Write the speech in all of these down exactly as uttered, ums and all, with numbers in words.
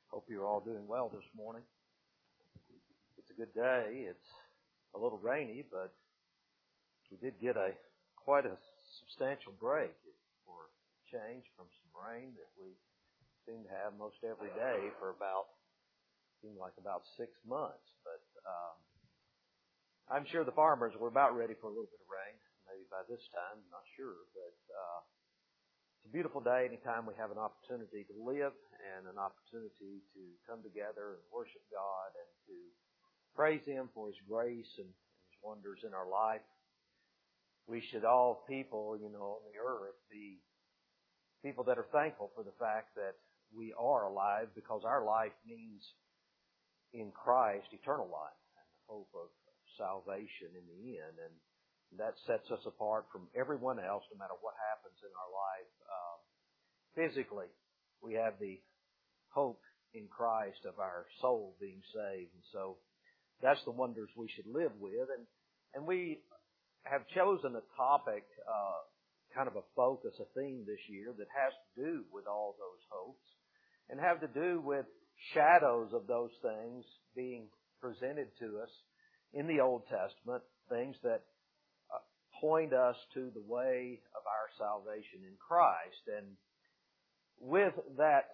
Hope you're all doing well this morning. It's a good day. It's a little rainy, but we did get a quite a substantial break for change from some rain that we seem to have most every day for about, seemed like about six months. But um, I'm sure the farmers were about ready for a little bit of rain, maybe by this time, I'm not sure. But uh, it's a beautiful day anytime we have an opportunity to live and an opportunity to come together and worship God and to praise Him for His grace and His wonders in our life. We should all people, you know, on the earth be people that are thankful for the fact that we are alive, because our life means in Christ eternal life and the hope of salvation in the end. And that sets us apart from everyone else, no matter what happens in our life. Um, physically, we have the hope in Christ of our soul being saved. And so that's the wonders we should live with. And, and we have chosen a topic, uh, kind of a focus, a theme this year that has to do with all those hopes and have to do with shadows of those things being presented to us in the Old Testament, things that uh, point us to the way of our salvation in Christ. And with that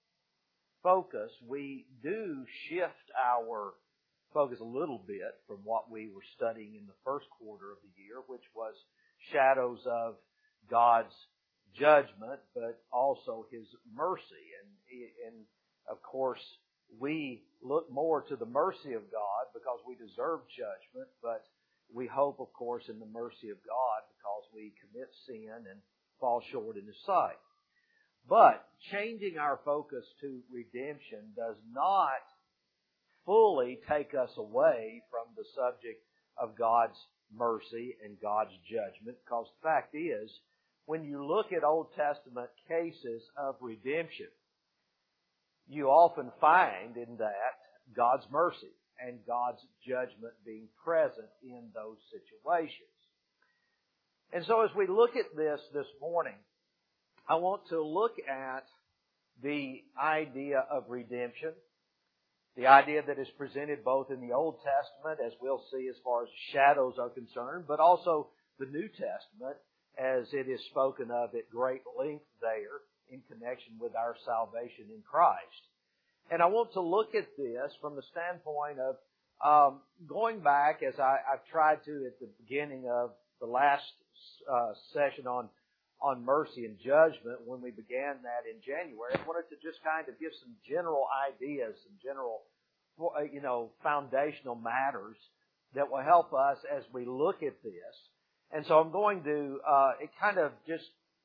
focus, we do shift our focus a little bit from what we were studying in the first quarter of the year, which was shadows of God's judgment, but also His mercy. And, and of course, we look more to the mercy of God because we deserve judgment, but we hope, of course, in the mercy of God because we commit sin and fall short in His sight. But changing our focus to redemption does not fully take us away from the subject of God's mercy and God's judgment, because the fact is, when you look at Old Testament cases of redemption, you often find in that God's mercy and God's judgment being present in those situations. And so as we look at this this morning, I want to look at the idea of redemption, the idea that is presented both in the Old Testament, as we'll see as far as shadows are concerned, but also the New Testament, as it is spoken of at great length there in connection with our salvation in Christ. And I want to look at this from the standpoint of um, going back, as I, I've tried to at the beginning of the last uh, session on on mercy and judgment, when we began that in January. I wanted to just kind of give some general ideas, some general, you know, foundational matters that will help us as we look at this. And so I'm going to, uh, it kind of just,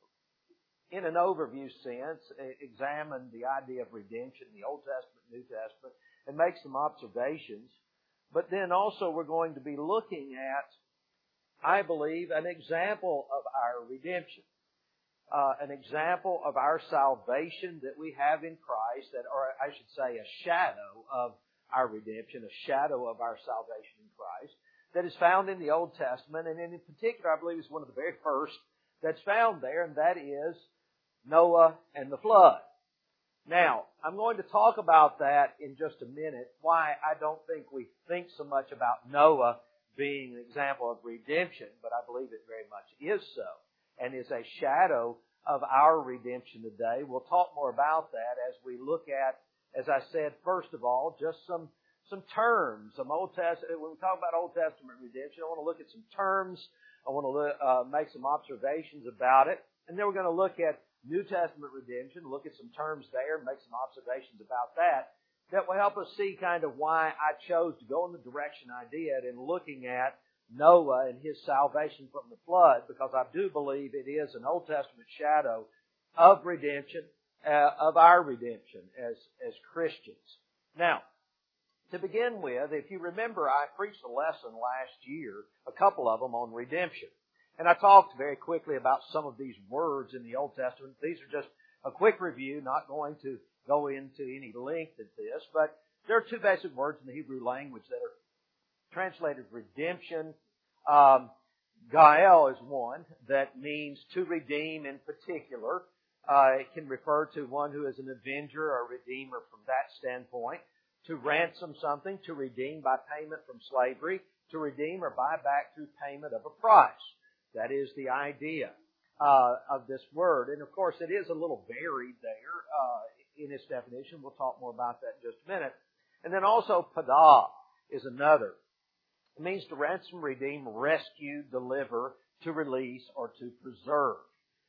in an overview sense, examine the idea of redemption, the Old Testament, New Testament, and make some observations. But then also we're going to be looking at, I believe, an example of our redemption. Uh, an example of our salvation that we have in Christ, that, or I should say a shadow of our redemption, a shadow of our salvation in Christ, that is found in the Old Testament, and in particular I believe is one of the very first that's found there, and that is Noah and the flood. Now, I'm going to talk about that in just a minute, why I don't think we think so much about Noah being an example of redemption, but I believe it very much is so, and is a shadow of our redemption today. We'll talk more about that as we look at, as I said, first of all, just some some terms, some Old Testament. When we talk about Old Testament redemption, I want to look at some terms. I want to look, uh, make some observations about it, and then we're going to look at New Testament redemption, look at some terms there, make some observations about that. That will help us see kind of why I chose to go in the direction I did in looking at Noah and his salvation from the flood, because I do believe it is an Old Testament shadow of redemption, uh, of our redemption as, as Christians. Now, to begin with, if you remember, I preached a lesson last year, a couple of them on redemption. And I talked very quickly about some of these words in the Old Testament. These are just a quick review, not going to go into any length of this, but there are two basic words in the Hebrew language that are translated redemption. Um, Gael is one that means to redeem in particular. Uh, it can refer to one who is an avenger or redeemer from that standpoint. To ransom something, to redeem by payment from slavery, to redeem or buy back through payment of a price. That is the idea uh, of this word. And of course, it is a little varied there uh, in its definition. We'll talk more about that in just a minute. And then also, padah is another. It means to ransom, redeem, rescue, deliver, to release, or to preserve.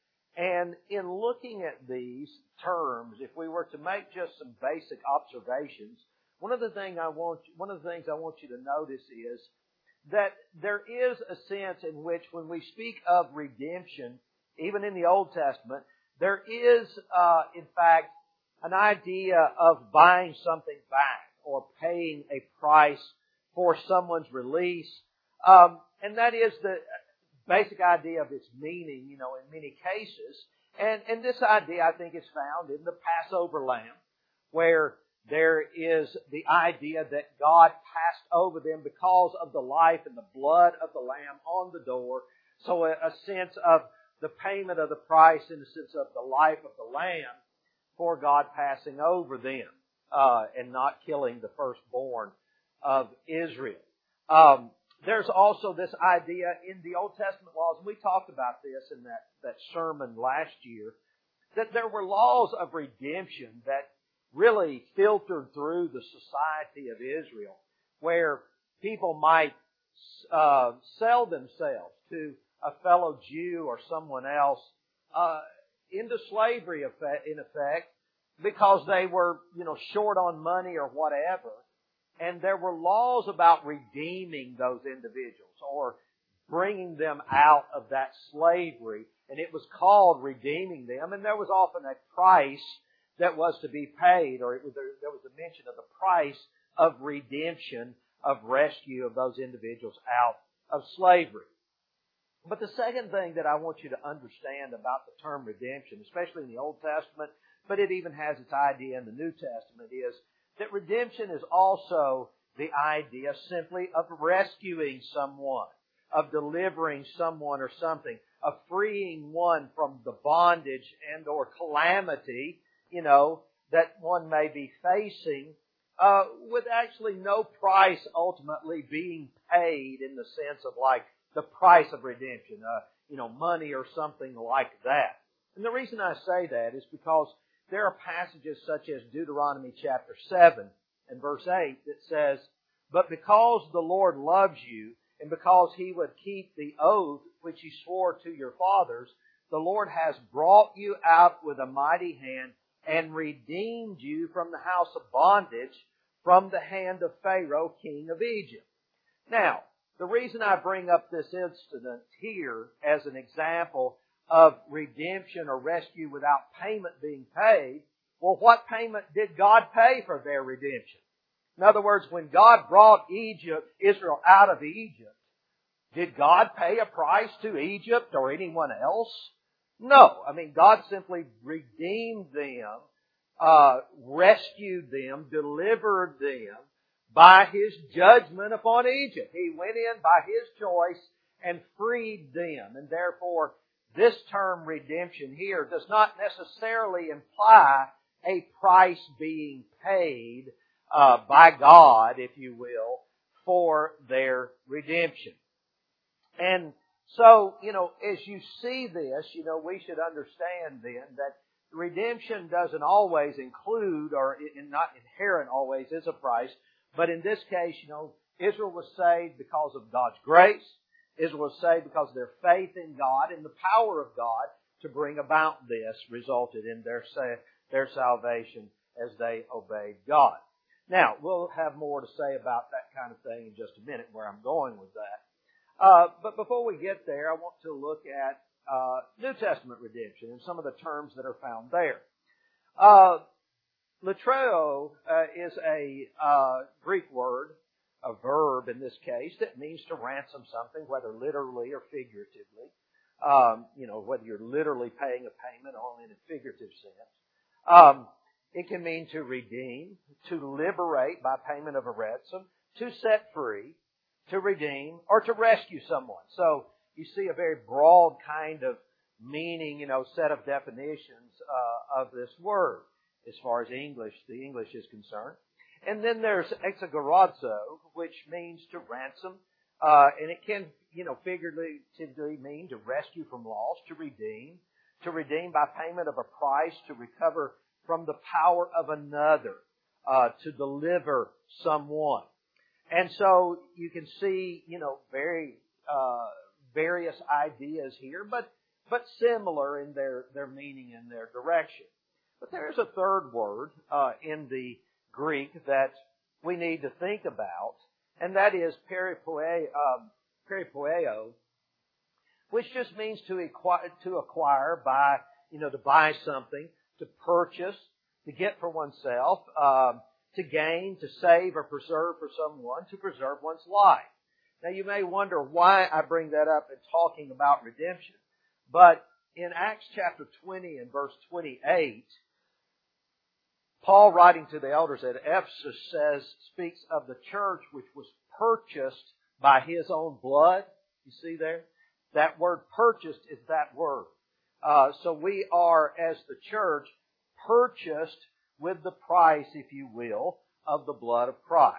And in looking at these terms, if we were to make just some basic observations, one of the thing I want, one of the things I want you to notice is that there is a sense in which when we speak of redemption, even in the Old Testament, there is, uh, in fact, an idea of buying something back or paying a price for someone's release. Um, and that is the basic idea of its meaning, you know, in many cases. And, and this idea, I think, is found in the Passover lamb, where there is the idea that God passed over them because of the life and the blood of the lamb on the door. So a, a sense of the payment of the price in the sense of the life of the lamb for God passing over them uh, and not killing the firstborn of Israel. Um, there's also this idea in the Old Testament laws, and we talked about this in that, that sermon last year, that there were laws of redemption that really filtered through the society of Israel, where people might uh, sell themselves to a fellow Jew or someone else uh, into slavery, in effect, because they were, you know, short on money or whatever. And there were laws about redeeming those individuals or bringing them out of that slavery, and it was called redeeming them. And there was often a price that was to be paid, or it was, there was a mention of the price of redemption, of rescue of those individuals out of slavery. But the second thing that I want you to understand about the term redemption, especially in the Old Testament, but it even has its idea in the New Testament, is that redemption is also the idea simply of rescuing someone, of delivering someone or something, of freeing one from the bondage and or calamity, you know, that one may be facing, uh, with actually no price ultimately being paid in the sense of like the price of redemption, uh, you know, money or something like that. And the reason I say that is because there are passages such as Deuteronomy chapter seven and verse eight that says, "But because the Lord loves you, and because He would keep the oath which He swore to your fathers, the Lord has brought you out with a mighty hand and redeemed you from the house of bondage, from the hand of Pharaoh, king of Egypt." Now, the reason I bring up this incident here as an example of redemption or rescue without payment being paid, well, what payment did God pay for their redemption? In other words, when God brought Egypt, Israel out of Egypt, did God pay a price to Egypt or anyone else? No. I mean, God simply redeemed them, uh, rescued them, delivered them by His judgment upon Egypt. He went in by His choice and freed them. And therefore, this term redemption here does not necessarily imply a price being paid uh, by God, if you will, for their redemption. And so, you know, as you see this, you know, we should understand then that redemption doesn't always include, or not inherent always is a price, but in this case, you know, Israel was saved because of God's grace. Israel was saved because of their faith in God, and the power of God to bring about this resulted in their their salvation as they obeyed God. Now, we'll have more to say about that kind of thing in just a minute, where I'm going with that. Uh, but before we get there, I want to look at uh, New Testament redemption and some of the terms that are found there. Uh, latreo uh, is a uh, Greek word, a verb in this case, that means to ransom something, whether literally or figuratively. Um, you know, whether you're literally paying a payment or in a figurative sense. Um, it can mean to redeem, to liberate by payment of a ransom, to set free, to redeem, or to rescue someone. So you see a very broad kind of meaning, you know, set of definitions uh, of this word, as far as English, the English is concerned. And then there's exagorazo, which means to ransom, uh, and it can, you know, figuratively mean to rescue from loss, to redeem, to redeem by payment of a price, to recover from the power of another, uh, to deliver someone. And so you can see, you know, very uh, various ideas here, but but similar in their, their meaning and their direction. But there is a third word uh, in the Greek that we need to think about, and that is peripoeo, um, peripoeo, which just means to acquire, to acquire by, you know, to buy something, to purchase, to get for oneself, um, to gain, to save or preserve for someone, to preserve one's life. Now you may wonder why I bring that up in talking about redemption. But in Acts chapter twenty and verse twenty-eight, Paul, writing to the elders at Ephesus, says, speaks of the church which was purchased by his own blood. You see there? That word purchased is that word. Uh, so we are, as the church, purchased with the price, if you will, of the blood of Christ.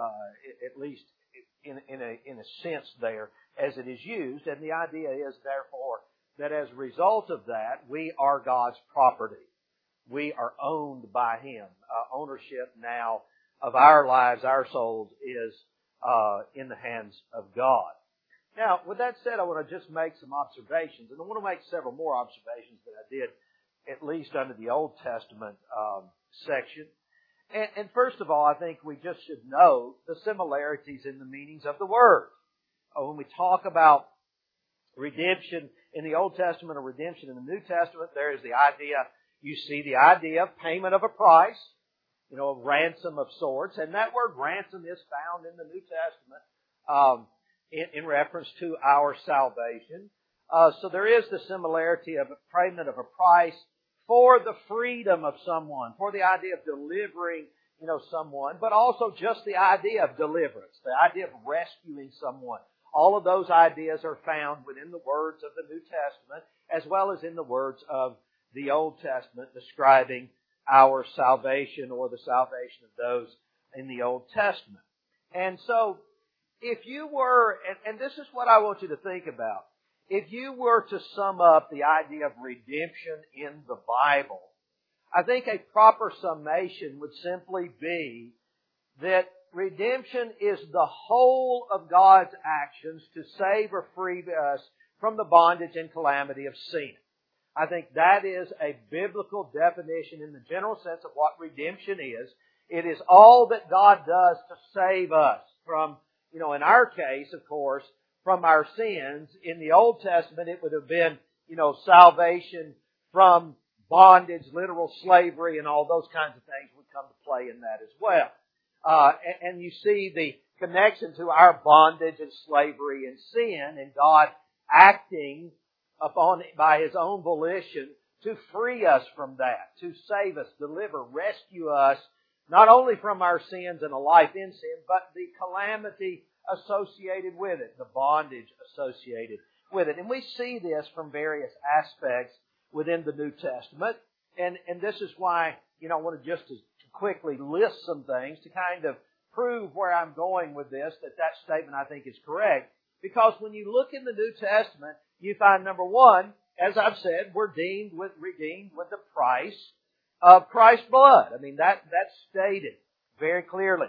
Uh, at least in, in, a, in a sense there, as it is used. And the idea is, therefore, that as a result of that, we are God's property. We are owned by Him. Uh, ownership now of our lives, our souls, is uh, in the hands of God. Now, with that said, I want to just make some observations, and I want to make several more observations than I did, at least under the Old Testament um, section. And, and first of all, I think we just should know the similarities in the meanings of the word. Uh, when we talk about redemption in the Old Testament or redemption in the New Testament, there is the idea, you see the idea of payment of a price, you know, a ransom of sorts. And that word ransom is found in the New Testament um, in, in reference to our salvation. Uh, so there is the similarity of a payment of a price for the freedom of someone, for the idea of delivering, you know, someone, but also just the idea of deliverance, the idea of rescuing someone. All of those ideas are found within the words of the New Testament, as well as in the words of the Old Testament describing our salvation or the salvation of those in the Old Testament. And so, if you were, and, and this is what I want you to think about, if you were to sum up the idea of redemption in the Bible, I think a proper summation would simply be that redemption is the whole of God's actions to save or free us from the bondage and calamity of sin. I think that is a biblical definition in the general sense of what redemption is. It is all that God does to save us from, you know, in our case, of course, from our sins. In the Old Testament, it would have been, you know, salvation from bondage, literal slavery, and all those kinds of things would come to play in that as well. Uh, and, and you see the connection to our bondage and slavery and sin, and God acting upon by His own volition to free us from that, to save us, deliver, rescue us, not only from our sins and a life in sin, but the calamity associated with it, the bondage associated with it. And we see this from various aspects within the New Testament. And, and this is why, you know, I want to just to quickly list some things to kind of prove where I'm going with this, that that statement I think is correct. Because when you look in the New Testament, you find, number one, as I've said, we're deemed with, redeemed with the price of Christ's blood. I mean, that, that's stated very clearly.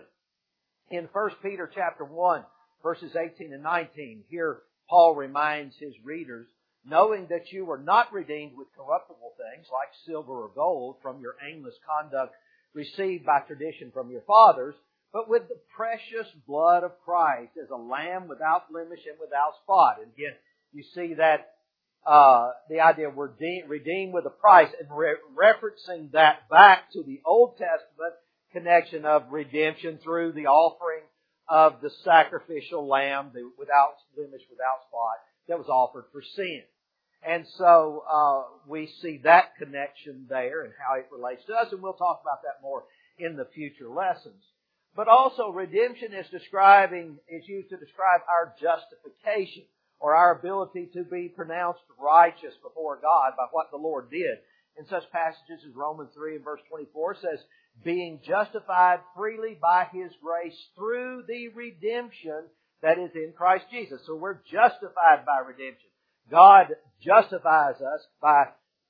In First Peter chapter one, verses eighteen and nineteen, here Paul reminds his readers, knowing that you were not redeemed with corruptible things like silver or gold from your aimless conduct received by tradition from your fathers, but with the precious blood of Christ as a lamb without blemish and without spot. And again, you see that uh, the idea we're de- redeemed with a price, and re- referencing that back to the Old Testament connection of redemption through the offering of the sacrificial lamb, the without blemish, without spot, that was offered for sin. And so uh, we see that connection there and how it relates to us, and we'll talk about that more in the future lessons. But also, redemption is describing is used to describe our justification, or our ability to be pronounced righteous before God by what the Lord did. in such passages as Romans three and verse twenty-four says, being justified freely by His grace through the redemption that is in Christ Jesus. So we're justified by redemption. God justifies us by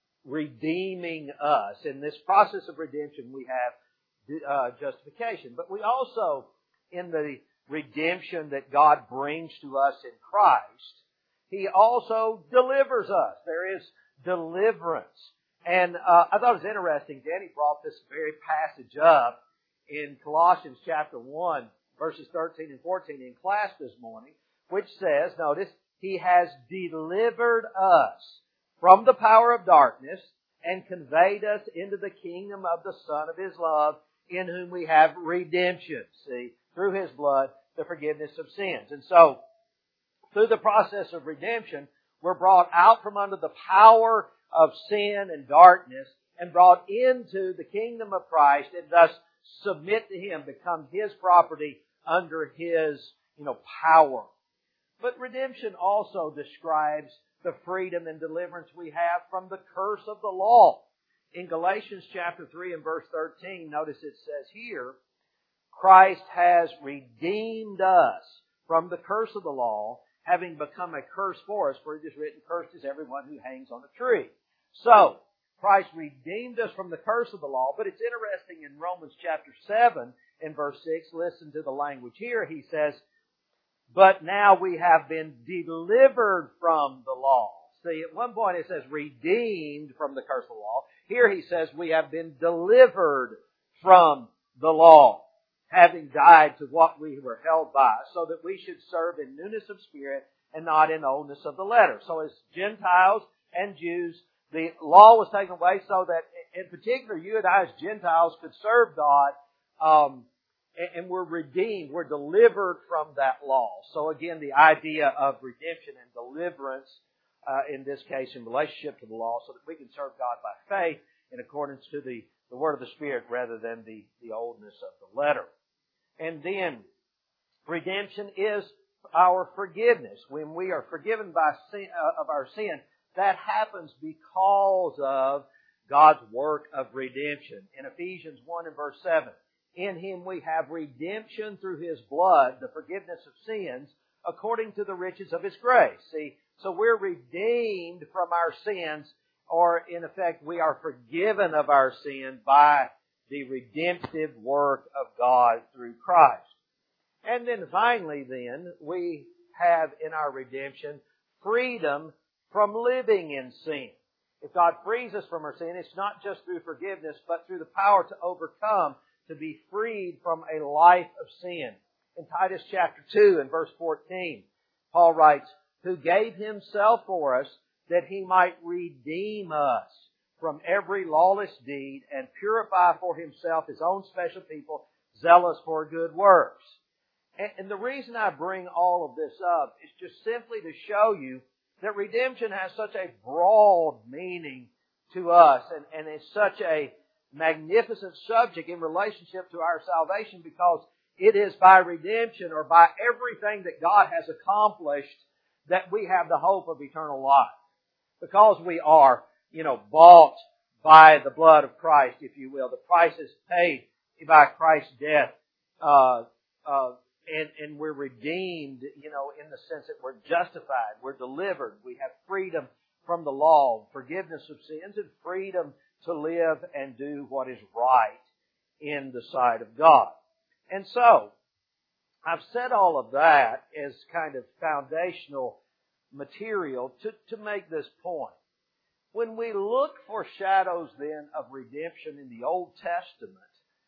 redeeming us. In this process of redemption, we have uh, justification. But we also, in the redemption that God brings to us in Christ, He also delivers us. There is deliverance. And uh, I thought it was interesting, Danny brought this very passage up in Colossians chapter one, verses thirteen and fourteen in class this morning, which says, notice, He has delivered us from the power of darkness and conveyed us into the kingdom of the Son of His love, in whom we have redemption, see, through His blood, the forgiveness of sins. And so, through the process of redemption, we're brought out from under the power of sin and darkness and brought into the kingdom of Christ and thus submit to Him, become His property under His, you know, power. But redemption also describes the freedom and deliverance we have from the curse of the law. In Galatians chapter three and verse thirteen, notice it says here, Christ has redeemed us from the curse of the law, having become a curse for us, for it is written, cursed is everyone who hangs on a tree. So, Christ redeemed us from the curse of the law, but it's interesting in Romans chapter seven and verse six, listen to the language here. He says, but now we have been delivered from the law. See, at one point it says redeemed from the curse of the law. Here he says we have been delivered from the law, having died to what we were held by, so that we should serve in newness of spirit and not in oldness of the letter. So as Gentiles and Jews, the law was taken away so that, in particular, you and I as Gentiles could serve God, um, and we're redeemed, we're delivered from that law. So again, the idea of redemption and deliverance, uh, in this case, in relationship to the law, so that we can serve God by faith in accordance to the, the word of the Spirit rather than the, the oldness of the letter. And then, redemption is our forgiveness. When we are forgiven by sin, uh, of our sin, that happens because of God's work of redemption. In Ephesians one and verse seven, in Him we have redemption through His blood, the forgiveness of sins, according to the riches of His grace. See, so we're redeemed from our sins, or in effect, we are forgiven of our sin by the redemptive work of God through Christ. And then finally then, we have in our redemption freedom from living in sin. If God frees us from our sin, it's not just through forgiveness, but through the power to overcome, to be freed from a life of sin. In Titus chapter two and verse fourteen, Paul writes, who gave Himself for us that He might redeem us from every lawless deed and purify for Himself His own special people, zealous for good works. And the reason I bring all of this up is just simply to show you that redemption has such a broad meaning to us and, and is such a magnificent subject in relationship to our salvation, because it is by redemption, or by everything that God has accomplished, that we have the hope of eternal life. Because we are, you know, bought by the blood of Christ, if you will. The price is paid by Christ's death. Uh, uh, and, and we're redeemed, you know, in the sense that we're justified, we're delivered, we have freedom from the law, forgiveness of sins, and freedom to live and do what is right in the sight of God. And so, I've said all of that as kind of foundational material to, to make this point. When we look for shadows then of redemption in the Old Testament,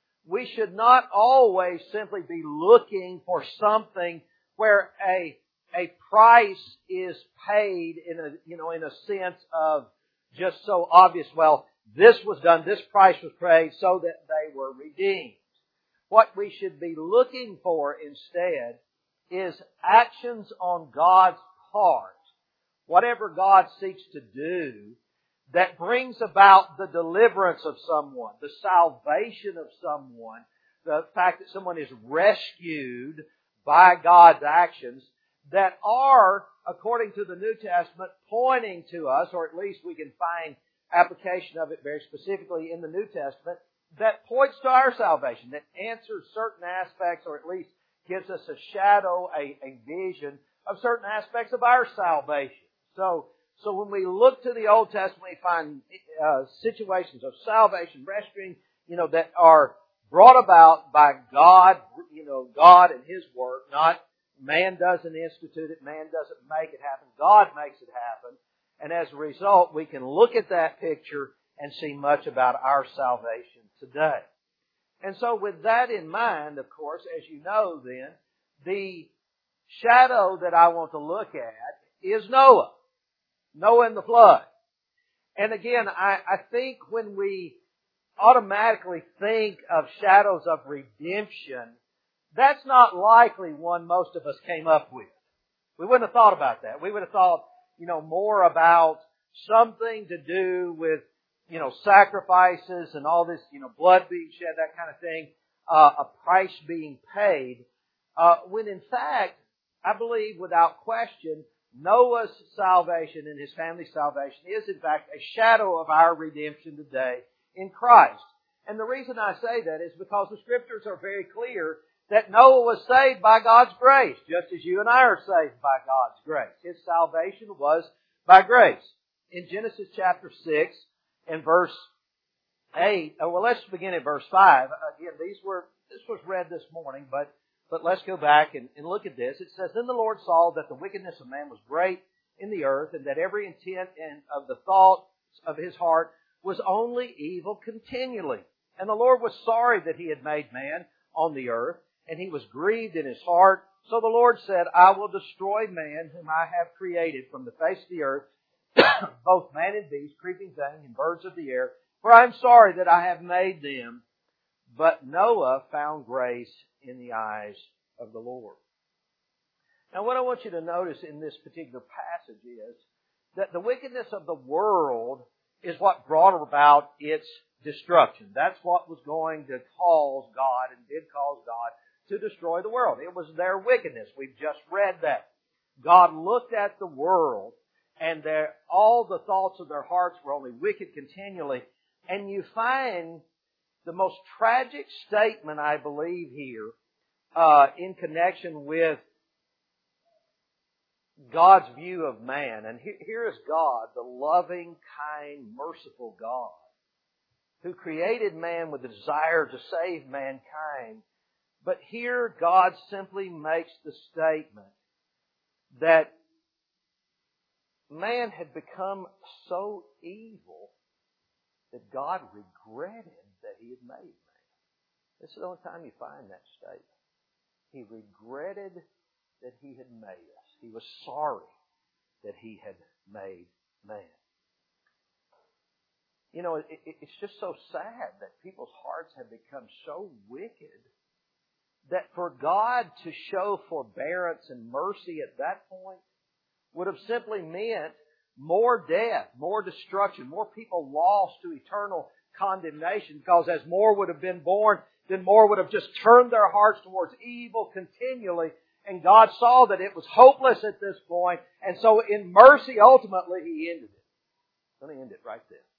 we should not always simply be looking for something where a, a price is paid in a, you know, in a sense of just so obvious, well, this was done, this price was paid so that they were redeemed. What we should be looking for instead is actions on God's part, whatever God seeks to do, that brings about the deliverance of someone, the salvation of someone, the fact that someone is rescued by God's actions, that are, according to the New Testament, pointing to us, or at least we can find application of it very specifically in the New Testament that points to our salvation, that answers certain aspects, or at least gives us a shadow, a, a vision of certain aspects of our salvation. So, so when we look to the Old Testament, we find uh, situations of salvation, rescuing, you know, that are brought about by God, you know, God and His work. Not man doesn't institute it, man doesn't make it happen. God makes it happen. And as a result, we can look at that picture and see much about our salvation today. And so with that in mind, of course, as you know then, the shadow that I want to look at is Noah. Noah and the flood. And again, I, I think when we automatically think of shadows of redemption, that's not likely one most of us came up with. We wouldn't have thought about that. We would have thought, you know, more about something to do with, you know, sacrifices and all this, you know, blood being shed, that kind of thing, uh, a price being paid. Uh, when in fact, I believe without question, Noah's salvation and his family's salvation is in fact a shadow of our redemption today in Christ. And the reason I say that is because the Scriptures are very clear that Noah was saved by God's grace, just as you and I are saved by God's grace. His salvation was by grace. In Genesis chapter six and verse eight, oh, well, let's begin at verse five. Again, these were this was read this morning, but but let's go back and, and look at this. It says, "Then the Lord saw that the wickedness of man was great in the earth, and that every intent and of the thoughts of his heart was only evil continually. And the Lord was sorry that He had made man on the earth, and He was grieved in His heart. So the Lord said, I will destroy man whom I have created from the face of the earth, both man and beast, creeping thing, and birds of the air, for I am sorry that I have made them. But Noah found grace in the eyes of the Lord." Now what I want you to notice in this particular passage is that the wickedness of the world is what brought about its destruction. That's what was going to cause God, and did cause God, to destroy the world. It was their wickedness. We've just read that. God looked at the world, and their, all the thoughts of their hearts were only wicked continually. And you find the most tragic statement, I believe, here, uh, in connection with God's view of man. And here is God, the loving, kind, merciful God, who created man with the desire to save mankind. But here God simply makes the statement that man had become so evil that God regretted that He had made man. This is the only time you find that statement. He regretted that He had made us. He was sorry that He had made man. You know, it, it, it's just so sad that people's hearts have become so wicked that for God to show forbearance and mercy at that point would have simply meant more death, more destruction, more people lost to eternal condemnation, because as more would have been born, then more would have just turned their hearts towards evil continually. And God saw that it was hopeless at this point, and so in mercy, ultimately, He ended it. Let me end it right there.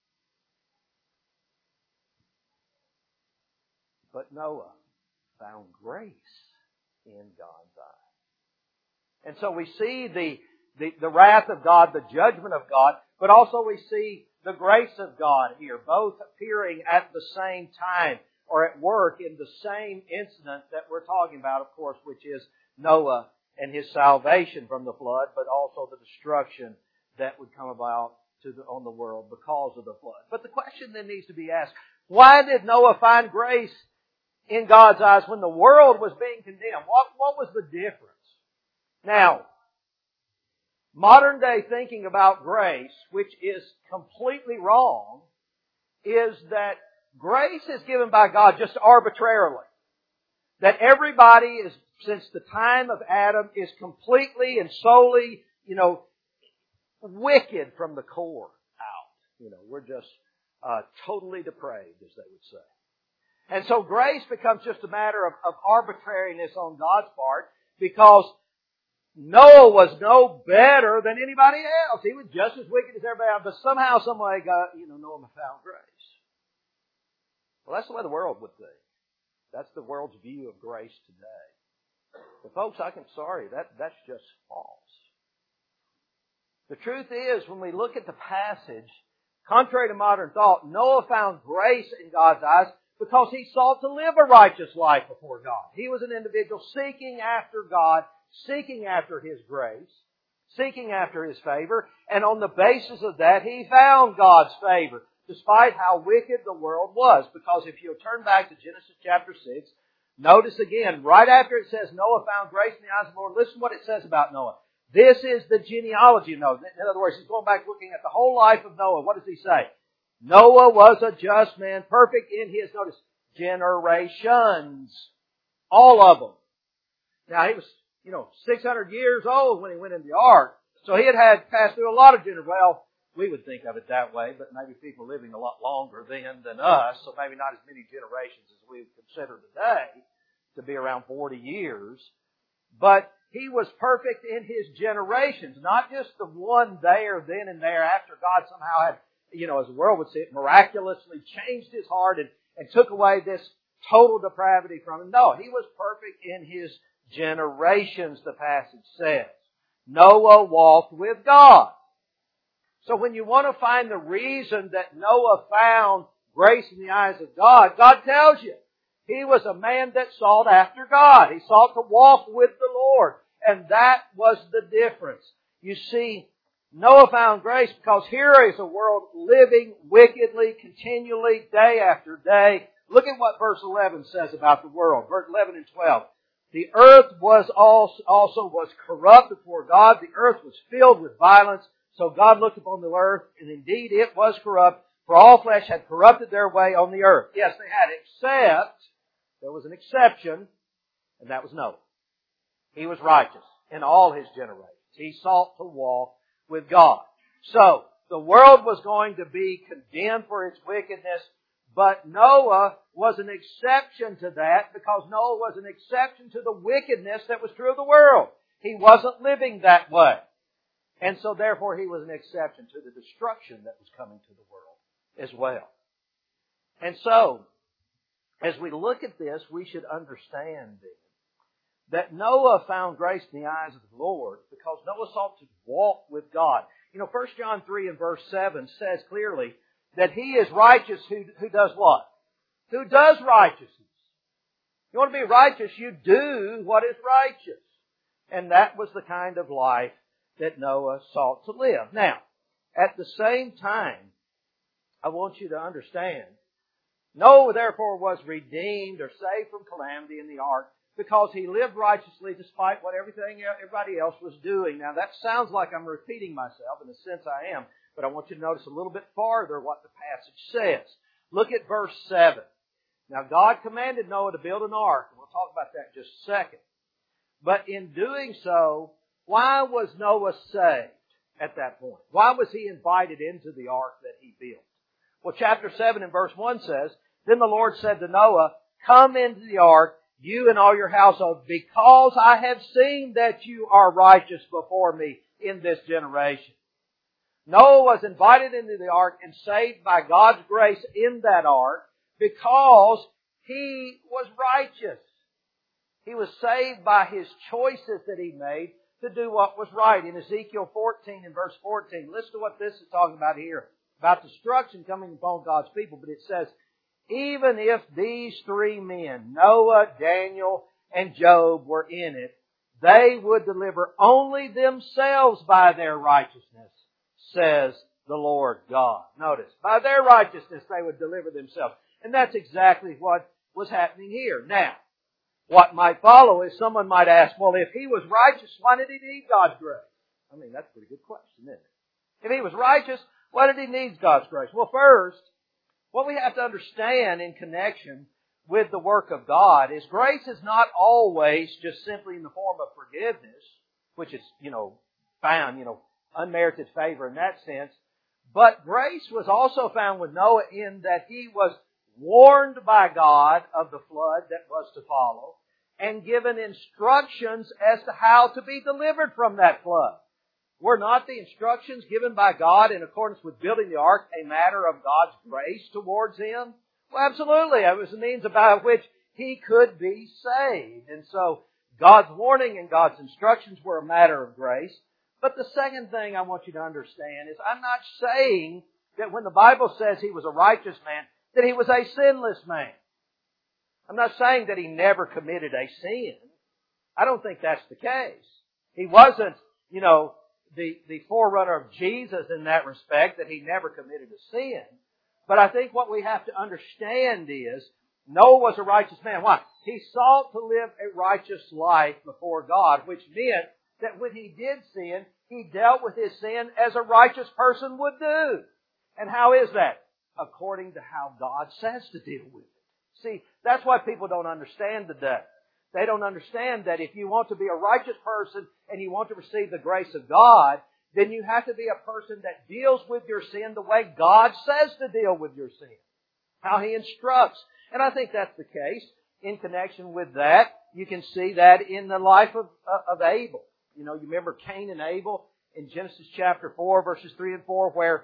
But Noah found grace in God's eyes. And so we see the, the, the wrath of God, the judgment of God, but also we see the grace of God here, both appearing at the same time or at work in the same incident that we're talking about, of course, which is Noah and his salvation from the flood, but also the destruction that would come about to the, on the world because of the flood. But the question then needs to be asked, why did Noah find grace in God's eyes when the world was being condemned? What, what was the difference? Now, modern day thinking about grace, which is completely wrong, is that grace is given by God just arbitrarily. That everybody is, since the time of Adam, is completely and solely, you know, wicked from the core out. You know, we're just uh, totally depraved, as they would say. And so grace becomes just a matter of, of arbitrariness on God's part, because Noah was no better than anybody else. He was just as wicked as everybody else, but somehow, some way, God, you know, Noah found grace. Well, that's the way the world would think. That's the world's view of grace today. But folks, I'm sorry, that, that's just false. The truth is, when we look at the passage, contrary to modern thought, Noah found grace in God's eyes because he sought to live a righteous life before God. He was an individual seeking after God, seeking after His grace, seeking after His favor, and on the basis of that, he found God's favor, despite how wicked the world was. Because if you'll turn back to Genesis chapter six, notice again, right after it says Noah found grace in the eyes of the Lord, listen what it says about Noah. This is the genealogy of Noah. In other words, he's going back looking at the whole life of Noah. What does he say? Noah was a just man, perfect in his, notice, generations. All of them. Now, he was, you know, six hundred years old when he went in the ark. So he had had passed through a lot of generations. Well, we would think of it that way, but maybe people living a lot longer then than us, so maybe not as many generations as we would consider today, to be around forty years. But he was perfect in his generations, not just the one there, then and there, after God somehow had, you know, as the world would say it, miraculously changed his heart and, and took away this total depravity from him. No, he was perfect in his generations, the passage says. Noah walked with God. So when you want to find the reason that Noah found grace in the eyes of God, God tells you. He was a man that sought after God. He sought to walk with the Lord. And that was the difference. You see, Noah found grace because here is a world living wickedly, continually, day after day. Look at what verse eleven says about the world. Verse eleven and twelve. The earth was also, also was corrupt before God. The earth was filled with violence. So God looked upon the earth, and indeed it was corrupt, for all flesh had corrupted their way on the earth. Yes, they had, except there was an exception, and that was Noah. He was righteous in all his generations. He sought to walk with God. So, the world was going to be condemned for its wickedness, but Noah was an exception to that because Noah was an exception to the wickedness that was true of the world. He wasn't living that way. And so therefore he was an exception to the destruction that was coming to the world as well. And so, as we look at this, we should understand then that Noah found grace in the eyes of the Lord because Noah sought to walk with God. You know, First John three and verse seven says clearly that he is righteous who, who does what? Who does righteousness. You want to be righteous, you do what is righteous. And that was the kind of life that Noah sought to live. Now, at the same time, I want you to understand, Noah therefore was redeemed or saved from calamity in the ark because he lived righteously despite what everything everybody else was doing. Now, that sounds like I'm repeating myself. In a sense, I am. But I want you to notice a little bit farther what the passage says. Look at verse seven. Now, God commanded Noah to build an ark. We'll talk about that in just a second. But in doing so, why was Noah saved at that point? Why was he invited into the ark that he built? Well, chapter seven and verse one says, Then the Lord said to Noah, Come into the ark, you and all your household, because I have seen that you are righteous before me in this generation. Noah was invited into the ark and saved by God's grace in that ark because he was righteous. He was saved by his choices that he made to do what was right. In Ezekiel fourteen and verse fourteen, listen to what this is talking about here. About destruction coming upon God's people. But it says, even if these three men, Noah, Daniel, and Job, were in it, they would deliver only themselves by their righteousness, says the Lord God. Notice, by their righteousness they would deliver themselves. And that's exactly what was happening here. Now, what might follow is someone might ask, well, if he was righteous, why did he need God's grace? I mean, that's a pretty good question, isn't it? If he was righteous, why did he need God's grace? Well, first, what we have to understand in connection with the work of God is grace is not always just simply in the form of forgiveness, which is, you know, found, you know, unmerited favor in that sense. But grace was also found with Noah in that he was warned by God of the flood that was to follow. and given instructions as to how to be delivered from that flood. Were not the instructions given by God in accordance with building the ark a matter of God's grace towards him? Well, absolutely. It was a means by which he could be saved. And so God's warning and God's instructions were a matter of grace. But the second thing I want you to understand is I'm not saying that when the Bible says he was a righteous man, that he was a sinless man. I'm not saying that he never committed a sin. I don't think that's the case. He wasn't, you know, the, the forerunner of Jesus in that respect, that he never committed a sin. But I think what we have to understand is Noah was a righteous man. Why? He sought to live a righteous life before God, which meant that when he did sin, he dealt with his sin as a righteous person would do. And how is that? According to how God says to deal with it. See, that's why people don't understand today. They don't understand that if you want to be a righteous person and you want to receive the grace of God, then you have to be a person that deals with your sin the way God says to deal with your sin. How He instructs. And I think that's the case. In connection with that, you can see that in the life of, uh, of Abel. You know, you remember Cain and Abel in Genesis chapter four, verses three and four, where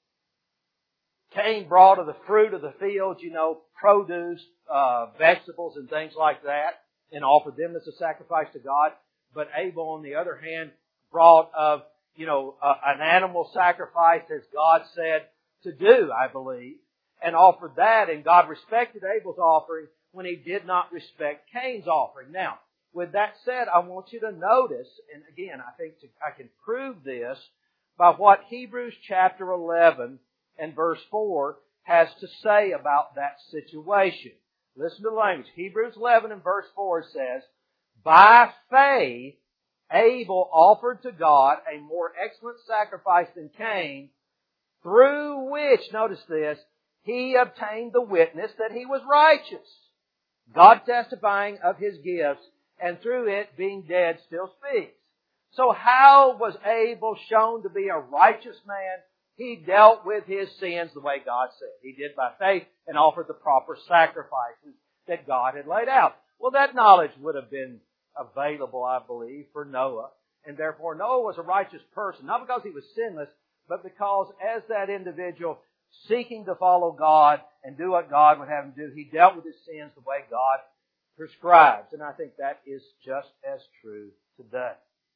Cain brought of the fruit of the fields, you know, produce, uh, vegetables and things like that, and offered them as a sacrifice to God. But Abel, on the other hand, brought of, you know, uh, an animal sacrifice as God said to do, I believe, and offered that, and God respected Abel's offering when He did not respect Cain's offering. Now, with that said, I want you to notice, and again, I think to, I can prove this by what Hebrews chapter eleven and verse four has to say about that situation. Listen to the language. Hebrews eleven and verse four says, "By faith Abel offered to God a more excellent sacrifice than Cain, through which," notice this, "he obtained the witness that he was righteous, God testifying of his gifts, and through it, being dead, still speaks." So how was Abel shown to be a righteous man? He dealt with his sins the way God said. He did by faith and offered the proper sacrifices that God had laid out. Well, that knowledge would have been available, I believe, for Noah. And therefore, Noah was a righteous person, not because he was sinless, but because as that individual seeking to follow God and do what God would have him do, he dealt with his sins the way God prescribes. And I think that is just as true today.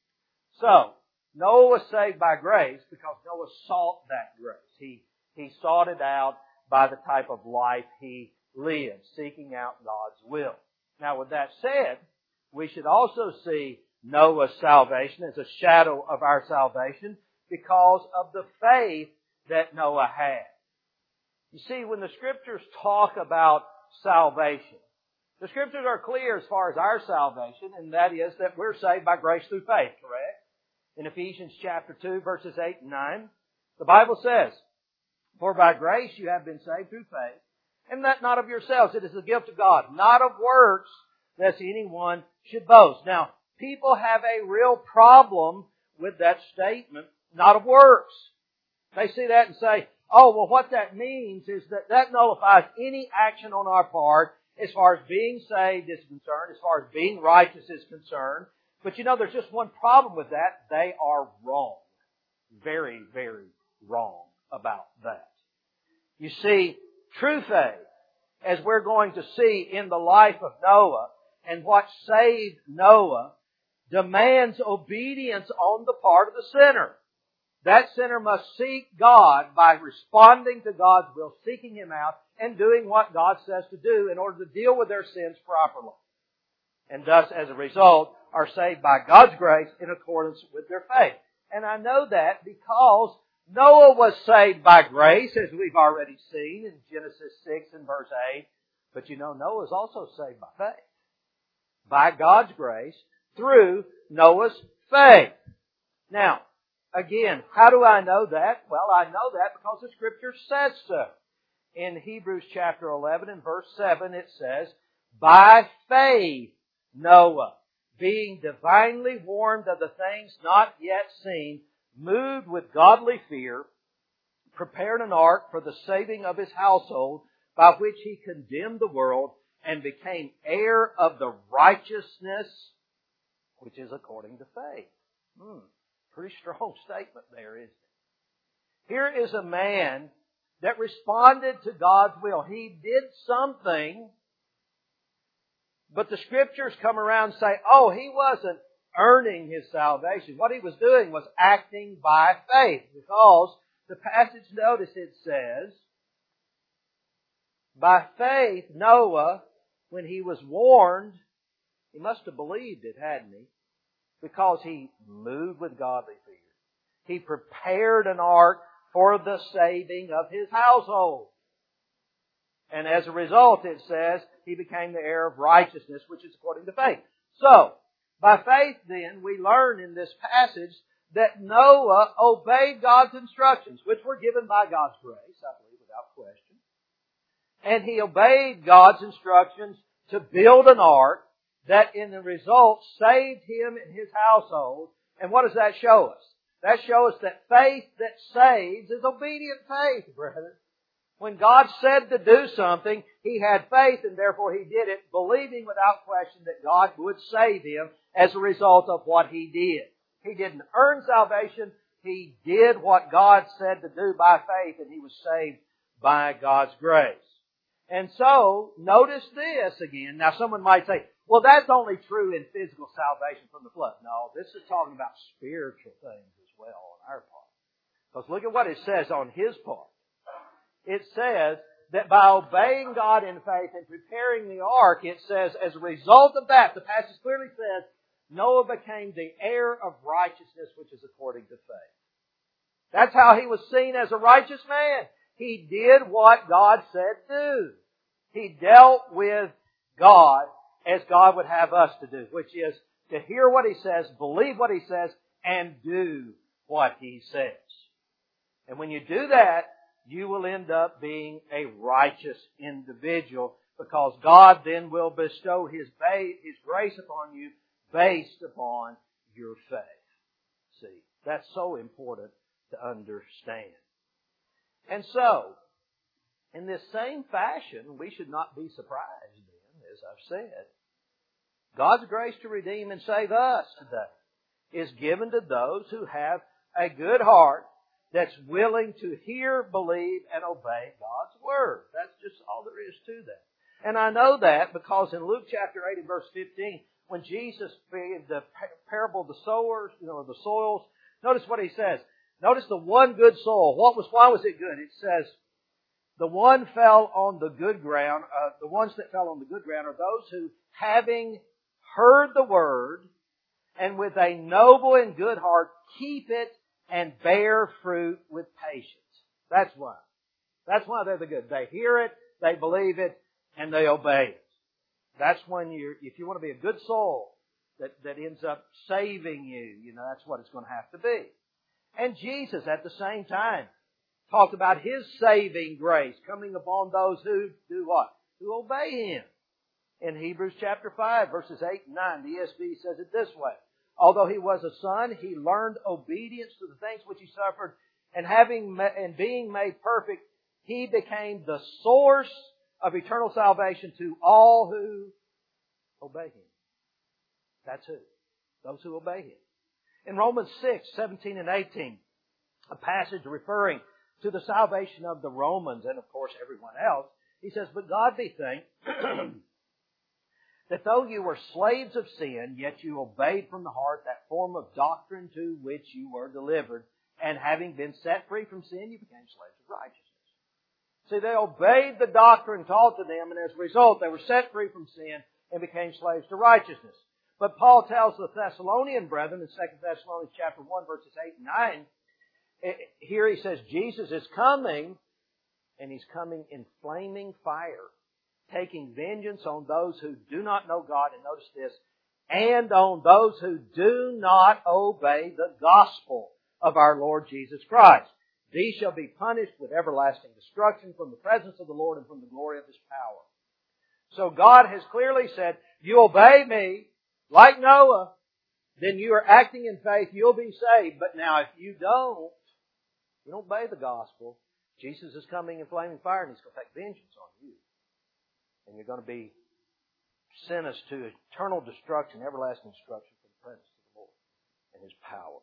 So, Noah was saved by grace because Noah sought that grace. He, he sought it out by the type of life he lived, seeking out God's will. Now, with that said, we should also see Noah's salvation as a shadow of our salvation because of the faith that Noah had. You see, when the Scriptures talk about salvation, the Scriptures are clear as far as our salvation, and that is that we're saved by grace through faith, correct? In Ephesians chapter two, verses eight and nine, the Bible says, "For by grace you have been saved through faith, and that not of yourselves, it is the gift of God, not of works, lest anyone should boast." Now, people have a real problem with that statement, not of works. They see that and say, oh, well, what that means is that that nullifies any action on our part as far as being saved is concerned, as far as being righteous is concerned. But you know, there's just one problem with that. They are wrong. Very, very wrong about that. You see, true faith, as we're going to see in the life of Noah, and what saved Noah, demands obedience on the part of the sinner. That sinner must seek God by responding to God's will, seeking Him out, and doing what God says to do in order to deal with their sins properly. And thus, as a result, are saved by God's grace in accordance with their faith. And I know that because Noah was saved by grace, as we've already seen in Genesis six and verse eight. But you know, Noah is also saved by faith. By God's grace through Noah's faith. Now, again, how do I know that? Well, I know that because the Scripture says so. In Hebrews chapter eleven and verse seven it says, "By faith Noah, being divinely warned of the things not yet seen, moved with godly fear, prepared an ark for the saving of his household, by which he condemned the world, and became heir of the righteousness which is according to faith. Hmm. Pretty strong statement there, isn't it? Here is a man that responded to God's will. He did something, but the Scriptures come around and say, oh, he wasn't earning his salvation. What he was doing was acting by faith, because the passage, notice it says, by faith Noah, when he was warned, he must have believed it, hadn't he? Because he moved with godly fear. He prepared an ark for the saving of his household. And as a result, it says, he became the heir of righteousness, which is according to faith. So, by faith then, we learn in this passage that Noah obeyed God's instructions, which were given by God's grace, I believe, without question. And he obeyed God's instructions to build an ark that in the result saved him and his household. And what does that show us? That shows us that faith that saves is obedient faith, brethren. When God said to do something, he had faith and therefore he did it, believing without question that God would save him as a result of what he did. He didn't earn salvation. He did what God said to do by faith, and he was saved by God's grace. And so, notice this again. Now someone might say, well, that's only true in physical salvation from the flood. No, this is talking about spiritual things as well on our part. Because look at what it says on his part. It says that by obeying God in faith and preparing the ark, it says, as a result of that, the passage clearly says, Noah became the heir of righteousness, which is according to faith. That's how he was seen as a righteous man. He did what God said do. He dealt with God as God would have us to do, which is to hear what He says, believe what He says, and do what He says. And when you do that, you will end up being a righteous individual, because God then will bestow His His grace upon you based upon your faith. See, that's so important to understand. And so, in this same fashion, we should not be surprised then, as I've said. God's grace to redeem and save us today is given to those who have a good heart that's willing to hear, believe, and obey God's Word. That's just all there is to that. And I know that because in Luke chapter eight and verse fifteen, when Jesus gave the parable of the sowers, you know, the soils, notice what He says. Notice the one good soil. What was, why was it good? It says, the one fell on the good ground, uh, the ones that fell on the good ground are those who, having heard the Word, and with a noble and good heart, keep it and bear fruit with patience. That's why. That's why they're the good. They hear it, they believe it, and they obey it. That's when you're, if you want to be a good soul that, that ends up saving you, you know, that's what it's going to have to be. And Jesus, at the same time, talked about His saving grace coming upon those who do what? Who obey Him. In Hebrews chapter five, verses eight and nine, the E S V says it this way. Although He was a son, He learned obedience to the things which He suffered, and having and being made perfect, He became the source of eternal salvation to all who obey Him. That's who? Those who obey Him. In Romans six, seventeen and eighteen, a passage referring to the salvation of the Romans and, of course, everyone else, he says, but God be thanked that though you were slaves of sin, yet you obeyed from the heart that form of doctrine to which you were delivered, and having been set free from sin, you became slaves of righteousness. See, they obeyed the doctrine taught to them, and as a result, they were set free from sin and became slaves to righteousness. But Paul tells the Thessalonian brethren in Second Thessalonians chapter one, verses eight and nine, here he says, Jesus is coming, and He's coming in flaming fire, taking vengeance on those who do not know God, and notice this, and on those who do not obey the gospel of our Lord Jesus Christ. These shall be punished with everlasting destruction from the presence of the Lord and from the glory of His power. So God has clearly said, you obey me, like Noah, then you are acting in faith, you'll be saved. But now if you don't, you don't obey the gospel, Jesus is coming in flaming fire and He's going to take vengeance on you. And you're going to be sent us to eternal destruction, everlasting destruction from the presence of the Lord and His power.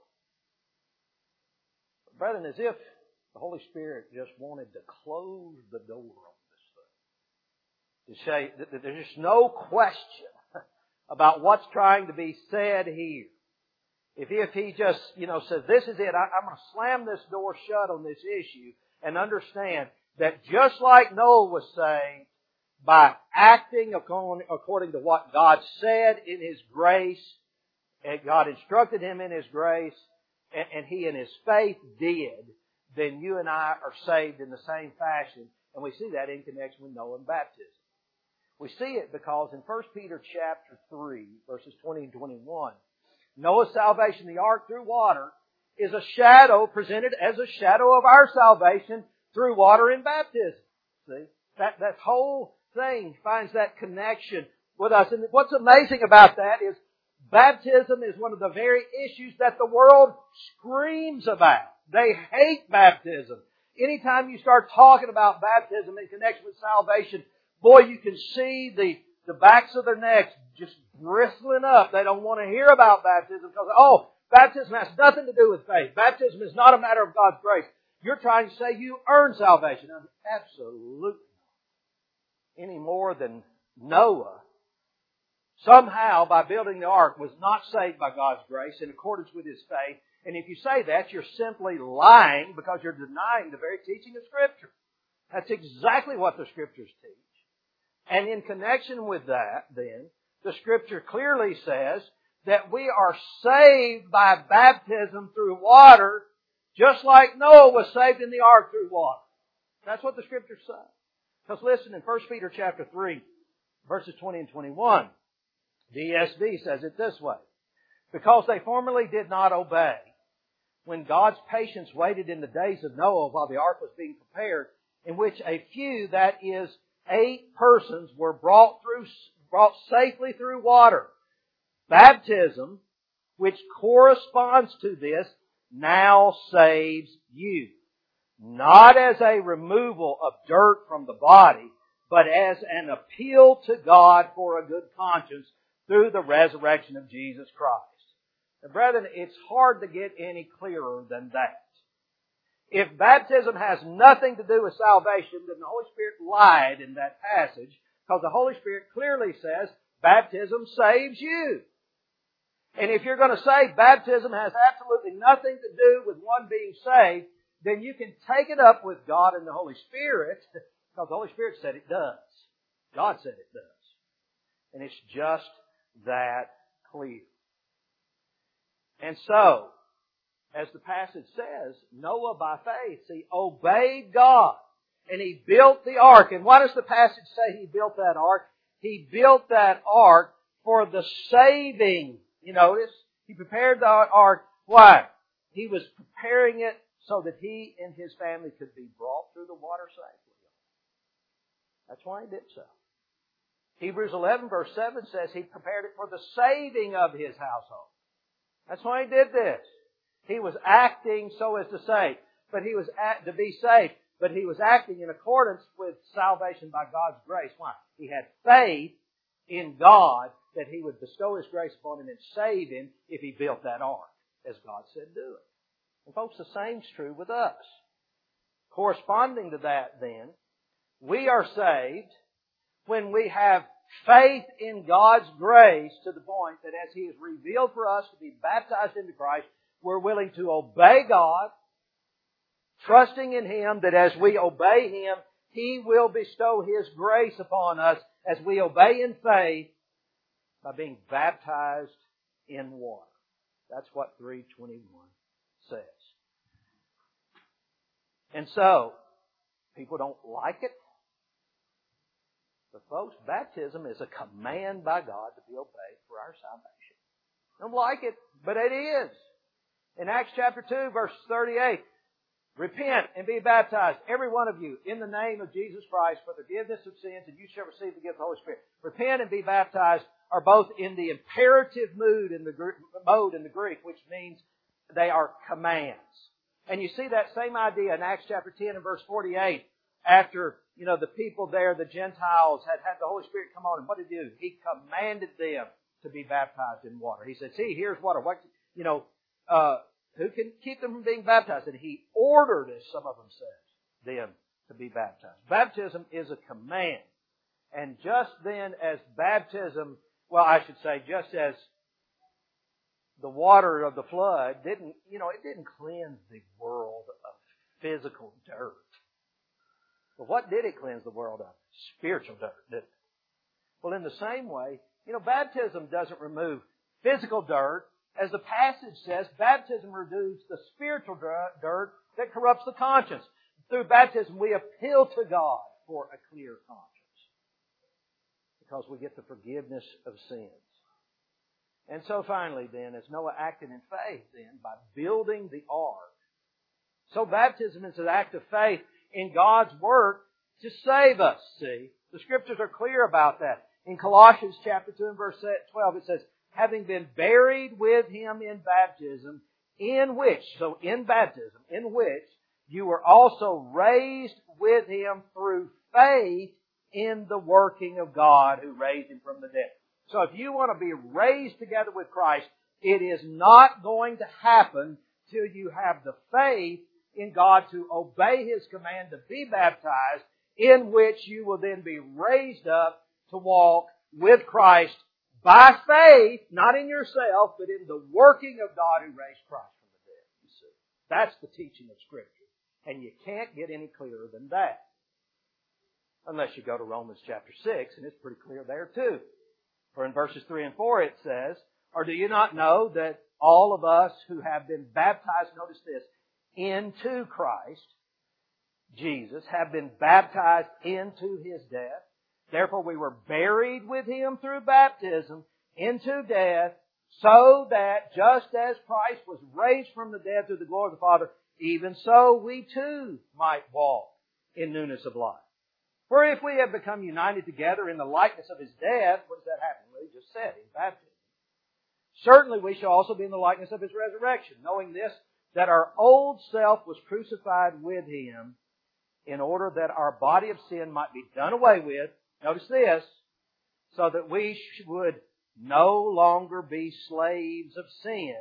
But brethren, as if the Holy Spirit just wanted to close the door on this thing. To say that there's just no question about what's trying to be said here. If he, if he just, you know, says, this is it, I, I'm going to slam this door shut on this issue and understand that just like Noah was saved by acting according, according to what God said in His grace, and God instructed him in His grace, and, and he in his faith did, then you and I are saved in the same fashion. And we see that in connection with Noah and baptism. We see it because in First Peter chapter three, verses twenty and twenty-one, Noah's salvation, the ark through water, is a shadow, presented as a shadow of our salvation through water in baptism. See? That, that whole thing finds that connection with us. And what's amazing about that is baptism is one of the very issues that the world screams about. They hate baptism. Anytime you start talking about baptism in connection with salvation, boy, you can see the, the backs of their necks just bristling up. They don't want to hear about baptism because, oh, baptism has nothing to do with faith. Baptism is not a matter of God's grace. You're trying to say you earn salvation. Absolutely not. Any more than Noah, somehow by building the ark, was not saved by God's grace in accordance with his faith. And if you say that, you're simply lying because you're denying the very teaching of Scripture. That's exactly what the Scriptures teach. And in connection with that, then, the Scripture clearly says that we are saved by baptism through water, just like Noah was saved in the ark through water. That's what the Scripture says. Because listen, in First Peter chapter three, verses twenty and twenty-one, the E S V says it this way: because they formerly did not obey, when God's patience waited in the days of Noah while the ark was being prepared, in which a few, that is, eight persons, were brought through, brought safely through water. Baptism, which corresponds to this, now saves you. Not as a removal of dirt from the body, but as an appeal to God for a good conscience through the resurrection of Jesus Christ. Now, brethren, it's hard to get any clearer than that. If baptism has nothing to do with salvation, then the Holy Spirit lied in that passage, because the Holy Spirit clearly says baptism saves you. And if you're going to say baptism has absolutely nothing to do with one being saved, then you can take it up with God and the Holy Spirit, because the Holy Spirit said it does. God said it does. And it's just that clear. And so, as the passage says, Noah by faith, he obeyed God and he built the ark. And what does the passage say he built that ark? He built that ark for the saving. You notice? He prepared the ark. Why? He was preparing it so that he and his family could be brought through the water safely. That's why he did so. Hebrews eleven verse seven says he prepared it for the saving of his household. That's why he did this. He was acting so as to save, but he was at, to be saved, but he was acting in accordance with salvation by God's grace. Why? He had faith in God that He would bestow His grace upon him and save him if he built that ark, as God said do it. And folks, the same's true with us. Corresponding to that, then, we are saved when we have faith in God's grace to the point that as He has revealed for us to be baptized into Christ, we're willing to obey God, trusting in Him that as we obey Him, He will bestow His grace upon us as we obey in faith by being baptized in water. That's what three twenty-one says. And so, people don't like it. But folks, baptism is a command by God to be obeyed for our salvation. Don't like it, but it is. In Acts chapter two, verse thirty-eight, repent and be baptized, every one of you, in the name of Jesus Christ for the forgiveness of sins, and you shall receive the gift of the Holy Spirit. Repent and be baptized are both in the imperative mood in the mode in the Greek, which means they are commands. And you see that same idea in Acts chapter ten and verse forty-eight, after, you know, the people there, the Gentiles, had had the Holy Spirit come on, and what did He do? He commanded them to be baptized in water. He said, see, here's water. What, you know, uh, who can keep them from being baptized? And He ordered, as some of them said, them to be baptized. Baptism is a command. And just then as baptism, well, I should say, just as the water of the flood didn't, you know, it didn't cleanse the world of physical dirt. But what did it cleanse the world of? Spiritual dirt, didn't it? Well, in the same way, you know, baptism doesn't remove physical dirt. As the passage says, baptism removes the spiritual dirt that corrupts the conscience. Through baptism, we appeal to God for a clear conscience, because we get the forgiveness of sins. And so finally then, as Noah acted in faith then by building the ark, so baptism is an act of faith in God's work to save us, see. The Scriptures are clear about that. In Colossians chapter two and verse twelve it says, having been buried with Him in baptism, in which, so in baptism, in which you were also raised with Him through faith in the working of God who raised Him from the dead. So if you want to be raised together with Christ, it is not going to happen till you have the faith in God to obey His command to be baptized, in which you will then be raised up to walk with Christ by faith, not in yourself, but in the working of God who raised Christ from the dead. You see, that's the teaching of Scripture. And you can't get any clearer than that. Unless you go to Romans chapter six, and it's pretty clear there too. For in verses three and four it says, or do you not know that all of us who have been baptized, notice this, into Christ, Jesus, have been baptized into His death. Therefore we were buried with Him through baptism into death, so that just as Christ was raised from the dead through the glory of the Father, even so we too might walk in newness of life. For if we have become united together in the likeness of His death, what does that happen? Well, He just said in baptism. Certainly we shall also be in the likeness of His resurrection, knowing this, that our old self was crucified with Him in order that our body of sin might be done away with. Notice this, so that we would no longer be slaves of sin,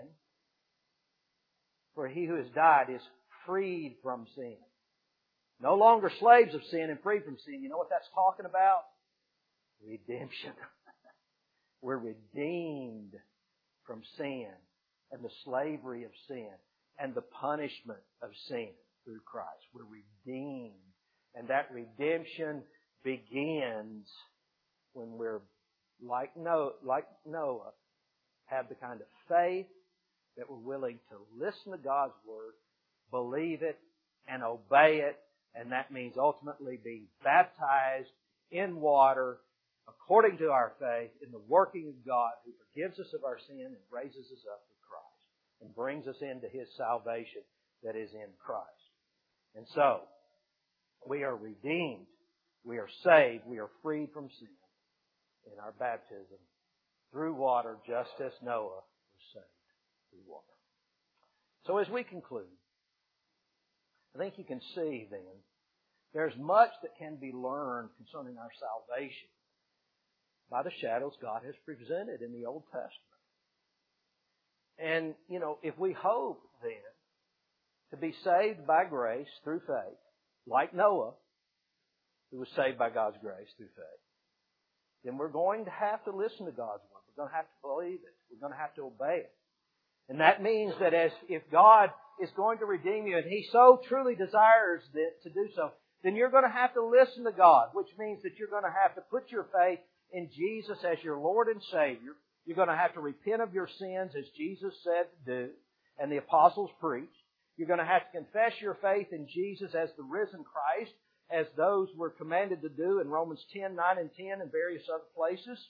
for he who has died is freed from sin. No longer slaves of sin and free from sin. You know what that's talking about? Redemption. We're redeemed from sin and the slavery of sin and the punishment of sin through Christ. We're redeemed. And that redemption begins when we're like Noah, like Noah, have the kind of faith that we're willing to listen to God's Word, believe it, and obey it. And that means ultimately being baptized in water according to our faith in the working of God who forgives us of our sin and raises us up with Christ and brings us into His salvation that is in Christ. And so, we are redeemed, we are saved, we are freed from sin in our baptism through water, just as Noah was saved through water. So as we conclude, I think you can see then, there's much that can be learned concerning our salvation by the shadows God has presented in the Old Testament. And, you know, if we hope then to be saved by grace through faith, like Noah, who was saved by God's grace through faith, then we're going to have to listen to God's Word. We're going to have to believe it. We're going to have to obey it. And that means that as if God is going to redeem you, and He so truly desires that, to do so, then you're going to have to listen to God, which means that you're going to have to put your faith in Jesus as your Lord and Savior. You're going to have to repent of your sins as Jesus said to do, and the apostles preached. You're going to have to confess your faith in Jesus as the risen Christ, as those were commanded to do in Romans ten, nine, and ten and various other places.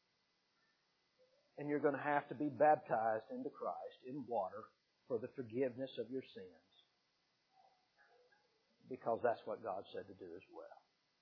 And you're going to have to be baptized into Christ in water for the forgiveness of your sins, because that's what God said to do as well.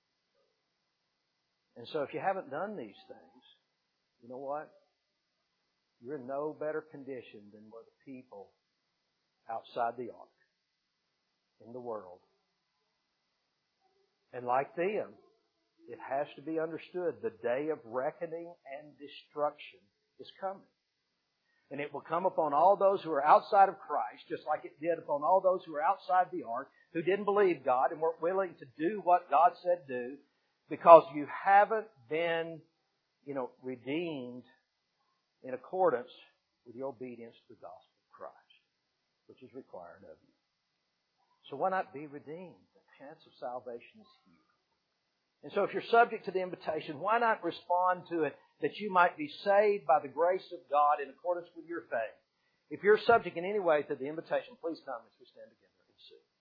And so if you haven't done these things, you know what? You're in no better condition than were the people outside the ark in the world And like them, it has to be understood the day of reckoning and destruction is coming. And it will come upon all those who are outside of Christ, just like it did upon all those who were outside the ark, who didn't believe God and weren't willing to do what God said do, because you haven't been, you know, redeemed in accordance with your obedience to the gospel of Christ, which is required of you. So why not be redeemed? The chance of salvation is here. And so if you're subject to the invitation, why not respond to it that you might be saved by the grace of God in accordance with your faith? If you're subject in any way to the invitation, please come as we stand together and sing.